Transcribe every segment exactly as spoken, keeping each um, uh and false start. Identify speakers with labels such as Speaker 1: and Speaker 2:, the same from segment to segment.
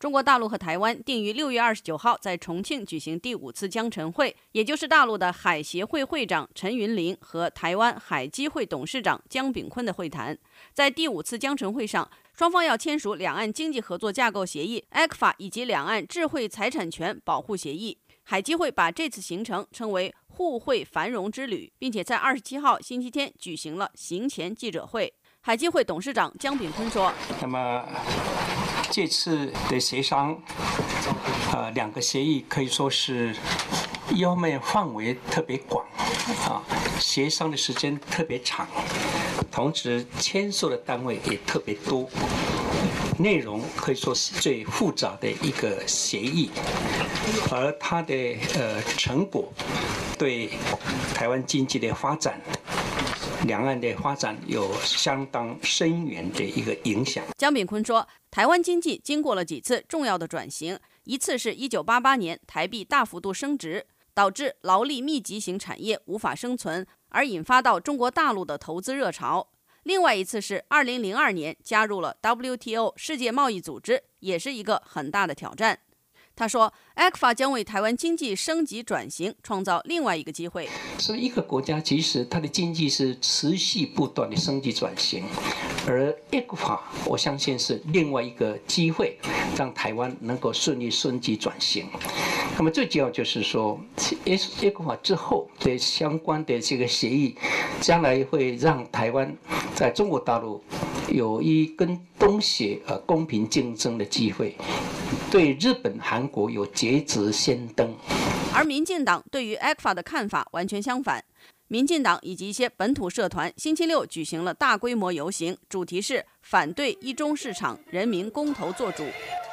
Speaker 1: 中国大陆和台湾定于六月二十九号在重庆举行第五次江晨会，也就是大陆的海协会会长陈云林和台湾海基会董事长江炳坤的会谈。在第五次江晨会上，双方要签署两岸经济合作架构协议 （E C F A） 以及两岸智慧财产权保护协议。海基会把这次行程称为互惠繁荣之旅，并且在二十七号星期天举行了行前记者会。海基会董事长江炳坤说：“
Speaker 2: 那么这次的协商，呃，两个协议可以说是要面范围特别广，啊，协商的时间特别长，同时签署的单位也特别多。”内容可以说是最复杂的一个协议，而它的呃成果对台湾经济的发展、两岸的发展有相当深远的一个影响。
Speaker 1: 江炳坤说，台湾经济经过了几次重要的转型，一次是一九八八年台币大幅度升值，导致劳力密集型产业无法生存，而引发到中国大陆的投资热潮。另外一次是二零零二年加入了 W T O 世界贸易组织，也是一个很大的挑战。他说 ，E C F A 将为台湾经济升级转型创造另外一个机会。
Speaker 2: 所以，一个国家其实它的经济是持续不断的升级转型，而 E C F A 我相信是另外一个机会，让台湾能够顺利升级转型。那么最主要就是说 ，E C F A 之后的相关的这个协议，将来会让台湾在中国大陆有一跟东协呃公平竞争的机会。对日本、韩国有截止先登，
Speaker 1: 而民进党对于 E C F A 的看法完全相反。民进党以及一些本土社团星期六举行了大规模游行，主题是反对一中市场，人民公投做主。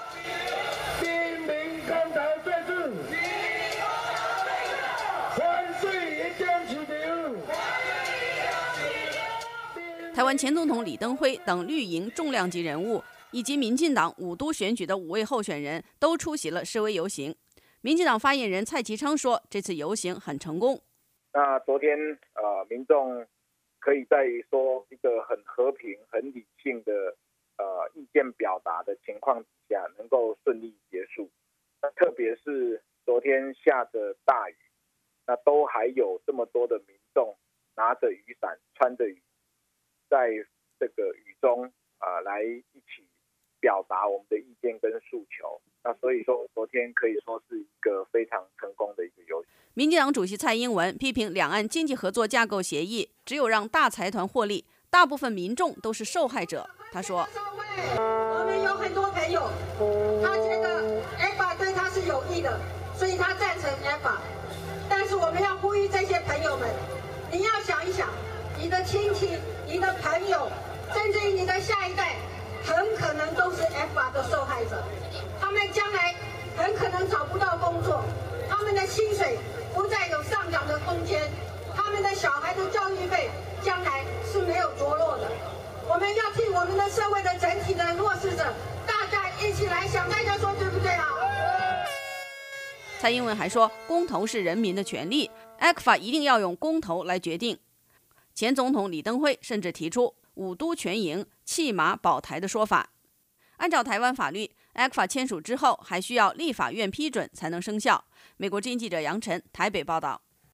Speaker 1: 台湾前总统李登辉等绿营重量级人物，以及民进党五都选举的五位候选人都出席了示威游行。民进党发言人蔡其昌说，这次游行很成功。
Speaker 3: 那昨天呃，民众可以在说一个很和平、很理性的呃意见表达的情况底下，能够顺利结束。那特别是昨天下着大雨，那都还有这么多的民众拿着雨伞、穿着雨，在这个雨中啊、呃、来一起表达我们的意见跟诉求。那所以说，昨天可以说是一个非常成功的一个游行。
Speaker 1: 民进党主席蔡英文批评两岸经济合作架构协议只有让大财团获利，大部分民众都是受害者。他说：“
Speaker 4: 我们有很多朋友，他觉得 E C F A 对他是有益的，所以他赞成 E C F A。但是我们要呼吁这些朋友们，你要想一想，你的亲戚、你的朋友，甚至于你的下一代，很可能都是 E C F A 的受害者。他们将来很可能找不到工作，他们的薪水不再有上涨的空间，他们的小孩的教育费将来是没有着落的。我们要替我们的社会的整体的弱势者，大家一起来想，大家说对不对啊？”
Speaker 1: 蔡英文还说，公投是人民的权利 ，E C F A 一定要用公投来决定。前总统李登辉甚至提出五都全赢、弃马保台的说法。按照台湾法律 ，E C F A 签署之后还需要立法院批准才能生效。美国之音记者杨晨台北报道。